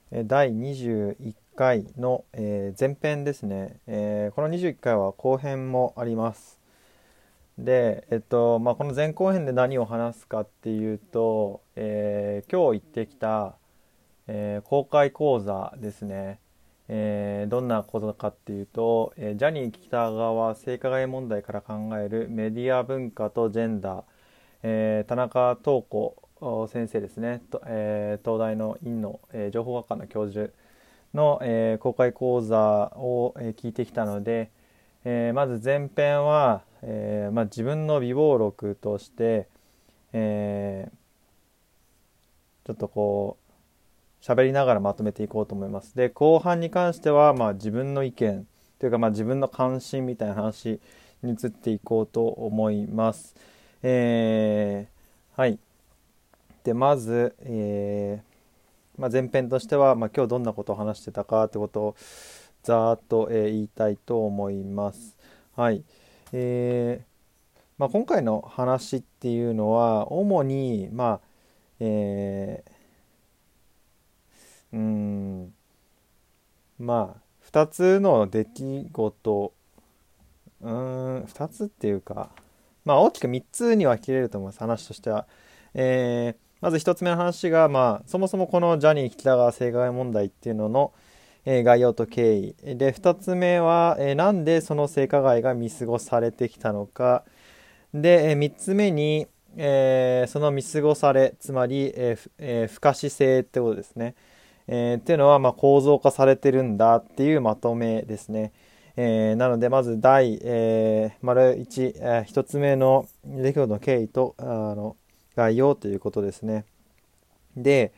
第21回の、前編ですね。この21回は後編もあります。で、この前後編で何を話すかっていうと、今日行ってきた、公開講座ですね。どんなことかっていうと、ジャニー喜多川性加害問題から考えるメディア文化とジェンダー、田中東子先生ですね、東大の院の、情報学科の教授の、公開講座を、聞いてきたので、まず前編は、自分の備忘録として、えちょっとこう喋りながらまとめていこうと思います。で、後半に関しては、自分の意見というか、自分の関心みたいな話に移っていこうと思います。はい。で、まず、前編としては、今日どんなことを話してたかってことをざーっと、言いたいと思います。はい。今回の話っていうのは主に、えー、うーん2つの出来事、2つっていうか、大きく3つには切れると思います、話としては。まず1つ目の話が、そもそもこのジャニー喜多川性加害問題っていうのの、概要と経緯で、2つ目は、なんでその性加害が見過ごされてきたのかで、3つ目に、その見過ごされ、つまり、不可視性ってことですね。っていうのは、構造化されてるんだっていうまとめですね。なので、まず第、丸1、1つ目の出来事の経緯と概要ということですね。で、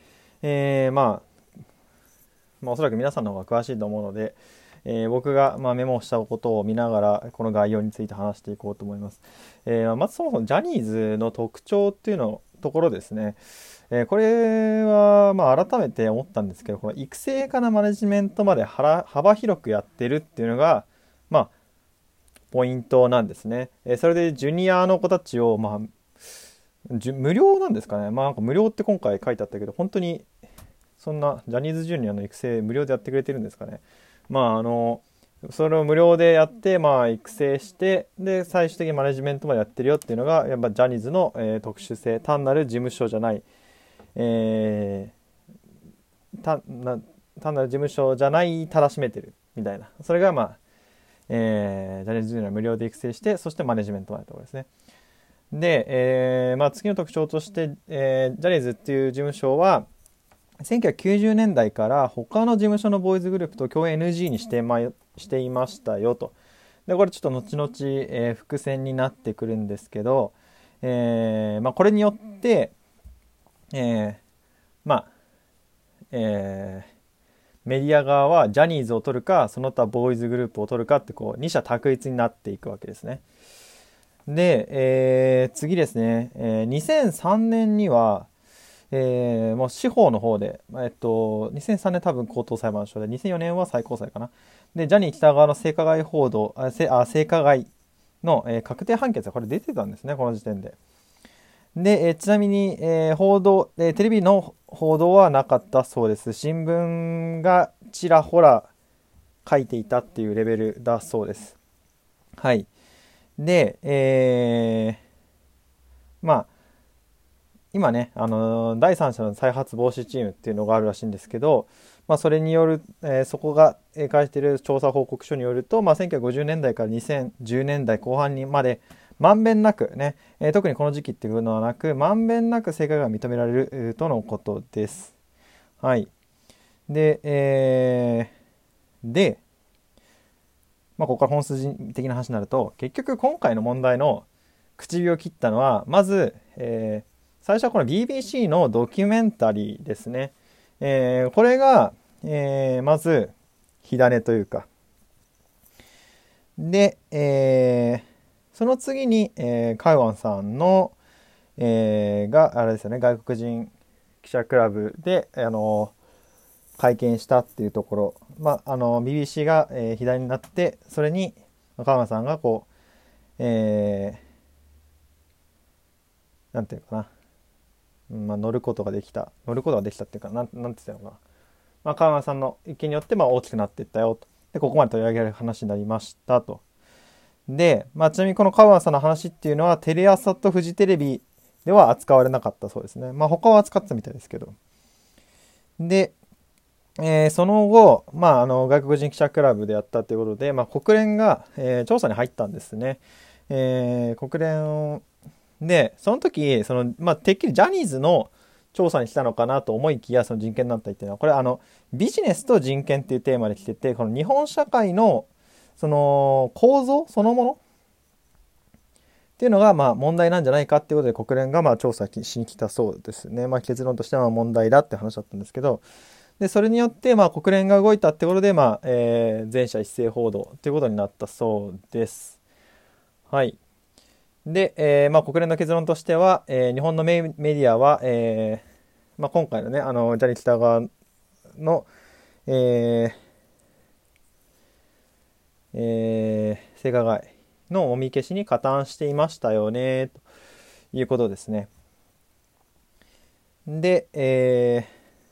おそらく皆さんの方が詳しいと思うので、僕がメモしたことを見ながらこの概要について話していこうと思います。まずそもそもジャニーズの特徴っていうのところですね。これは改めて思ったんですけど、この育成からマネジメントまで幅広くやってるっていうのがポイントなんですね。それでジュニアの子たちを無料なんですかね。なんか無料って今回書いてあったけど、本当にそんなジャニーズジュニアの育成無料でやってくれてるんですかね。それを無料でやって、育成して、で、最終的にマネジメントまでやってるよっていうのが、やっぱジャニーズの、特殊性、単なる事務所じゃない、えー、単なる事務所じゃないたらしめてるみたいな。それが、ジャニーズジュニア無料で育成して、そしてマネジメントまでところですね。で、次の特徴として、ジャニーズっていう事務所は、1990年代から他の事務所のボーイズグループと共演 NG にしていましたよと。で、これちょっと後々、伏線になってくるんですけど、これによって、えーまあメディア側はジャニーズを取るかその他ボーイズグループを取るかってこう二者択一になっていくわけですね。で、次ですね、2003年にはもう司法の方で、2003年多分高等裁判所で、2004年は最高裁かな。で、ジャニー喜多川の性加害報道、性加害の、確定判決がこれ出てたんですね、この時点で。で、ちなみに、報道、テレビの報道はなかったそうです。新聞がちらほら書いていたっていうレベルだそうです。はい。で、まあ、今ね、第三者の再発防止チームっていうのがあるらしいんですけど、それによる、そこが書いている調査報告書によると、1950年代から2010年代後半にまで、まんべんなくね、特にこの時期っていうのはなく、まんべんなく性加害が認められるとのことです。はい。で、ここから本筋的な話になると、結局今回の問題の口火を切ったのは、まず、最初はこの BBC のドキュメンタリーですね。これが、まず火種というか。で、その次に、カイワンさんの、があれですよね、外国人記者クラブで、会見したっていうところ、BBC が、火種になって、それにカイワンさんがこう、なんていうかな、乗ることができたっていうか、なんて言ったのかな。 カウアンさんの意見によって大きくなっていったよと。で、ここまで取り上げる話になりましたと。で、ちなみにこのカウアンさんの話っていうのはテレ朝とフジテレビでは扱われなかったそうですね。他は扱ってたみたいですけど。で、その後、外国人記者クラブでやったということで、国連が、調査に入ったんですね。国連で、その時、てっきりジャニーズの調査に来たのかなと思いきや、その人権団体っていうのは、これビジネスと人権っていうテーマで来てて、この日本社会の、その構造そのものっていうのが問題なんじゃないかっていうことで国連が調査しに来たそうですね。結論としては問題だって話だったんですけど、でそれによって国連が動いたってことで全社一斉報道ということになったそうです。はい。で、国連の結論としては、日本のメディアは、今回のねジャニー喜多川の、性加害のもみ消しに加担していましたよねということですね。で、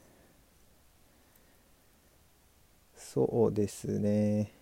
そうですね。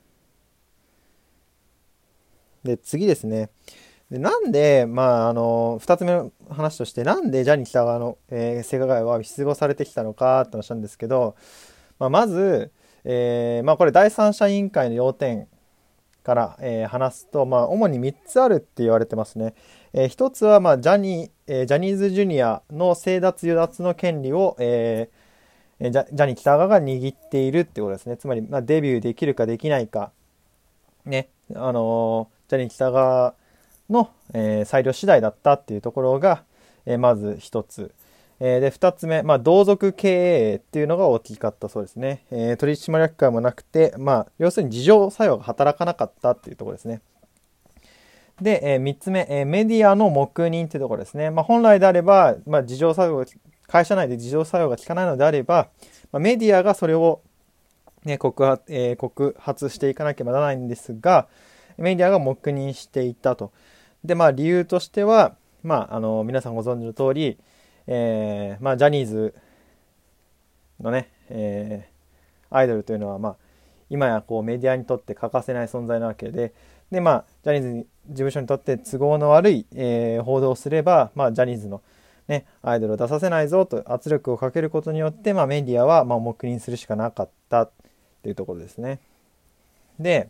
で次ですね。でなんで2つ目の話としてなんでジャニー喜多川の、性加害は出動されてきたのかって話なんですけど、まず、これ第三者委員会の要点から、話すと、主に3つあるって言われてますね。1つは、ジャニーズジュニアの生脱与脱の権利を、ジャニー喜多川が握っているってことですね。つまり、デビューできるかできないか、ね、ジャニー喜多川の、裁量次第だったっていうところが、まず1つ。で2つ目、同族経営っていうのが大きかったそうですね。取締役会もなくて、要するに自浄作用が働かなかったっていうところですね。で、3つ目、メディアの黙認っていうところですね。本来であれば、自浄作用会社内で自浄作用が効かないのであれば、メディアがそれを、告発していかなければならないんですが、メディアが黙認していたと。で、理由としては、皆さんご存知の通り、ジャニーズのね、アイドルというのは、今やメディアにとって欠かせない存在なわけで、ジャニーズ事務所にとって都合の悪い、報道をすれば、ジャニーズの、アイドルを出させないぞと圧力をかけることによって、メディアは、黙認するしかなかったっていうところですね。で、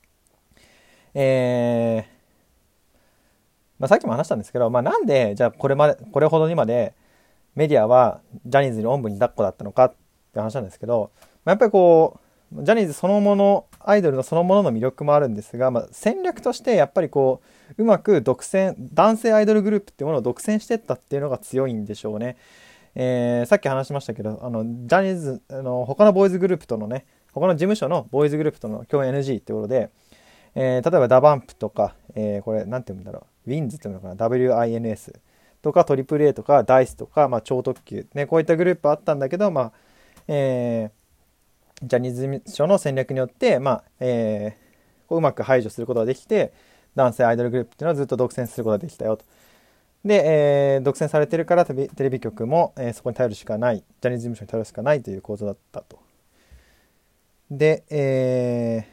さっきも話したんですけど、なんでじゃあこれほどにまでメディアはジャニーズにおんぶに抱っこだったのかって話なんですけど、やっぱりジャニーズそのもの、アイドルのそのものの魅力もあるんですが、戦略としてやっぱりうまく男性アイドルグループっていうものを独占していったっていうのが強いんでしょうね。さっき話しましたけど、ジャニーズ他のボーイズグループとのね、他の事務所のボーイズグループとの共演 NG ってことで、例えばダバンプとか、これなんて言うんだろう、ウィンズっていうのかな、WINS とか AAA とかダイスとか、超特急、こういったグループあったんだけど、ジャニーズ事務所の戦略によって、うまく排除することができて、男性アイドルグループっていうのはずっと独占することができたよと。で、独占されてるからテレビ局も、そこに頼るしかない、ジャニーズ事務所に頼るしかないという構造だったと。で、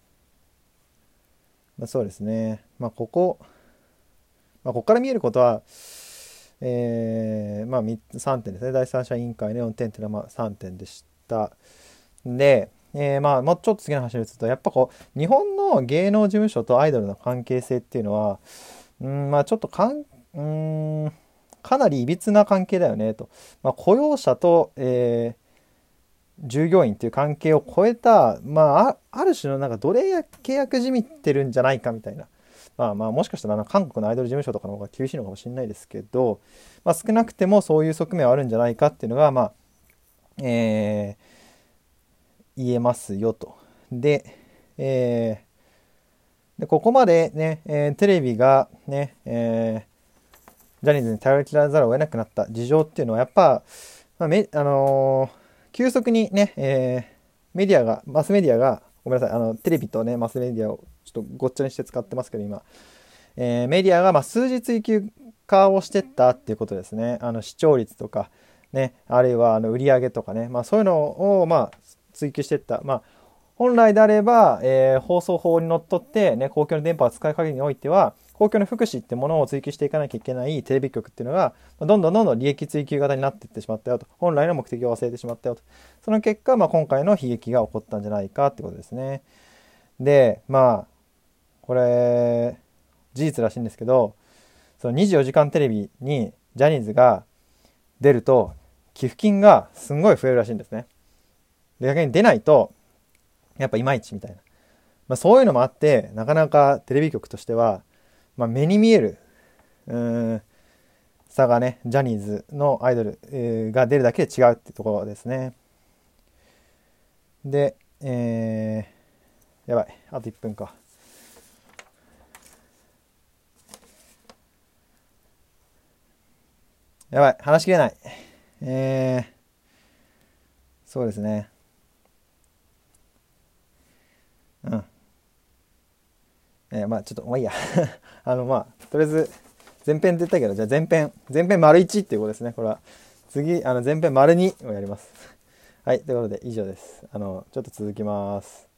そうですね。ここから見えることは、3点ですね。第三者委員会の4点っていうのは3点でした。で、もうちょっと次の話に移ると、やっぱ日本の芸能事務所とアイドルの関係性っていうのは、ちょっとかなりいびつな関係だよねと。雇用者と、従業員っていう関係を超えた、ある種の奴隷契約じみってるんじゃないかみたいな。もしかしたら韓国のアイドル事務所とかの方が厳しいのかもしれないですけど、少なくてもそういう側面はあるんじゃないかっていうのが、言えますよと。で、ここまでね、テレビがね、ジャニーズに頼り切らざるを得なくなった事情っていうのはやっぱ、急速にね、マスメディアが、ごめんなさい、テレビとね、マスメディアをちょっとごっちゃにして使ってますけど今、メディアが数字追求化をしてったっていうことですね。視聴率とか、 ね、あるいは売り上げとかね、そういうのを追求していった。本来であれば、放送法にのっとって、ね、公共の電波を使う限りにおいては、公共の福祉ってものを追求していかなきゃいけないテレビ局っていうのが、どんどん利益追求型になっていってしまったよと。本来の目的を忘れてしまったよと。その結果、今回の悲劇が起こったんじゃないかってことですね。で、これ、事実らしいんですけど、その24時間テレビにジャニーズが出ると、寄付金がすんごい増えるらしいんですね。で、逆に出ないと、やっぱいまいちみたいな。そういうのもあって、なかなかテレビ局としては、目に見える、差がね、ジャニーズのアイドル、が出るだけで違うってところですね。で、やばい。あと1分か。やばい。話しきれない。そうですね。うん。ちょっと、いいや。とりあえず、前編って言ったけど、じゃあ前編丸1っていうことですね。これは。次、前編丸2をやります。はい。ということで、以上です。ちょっと続きます。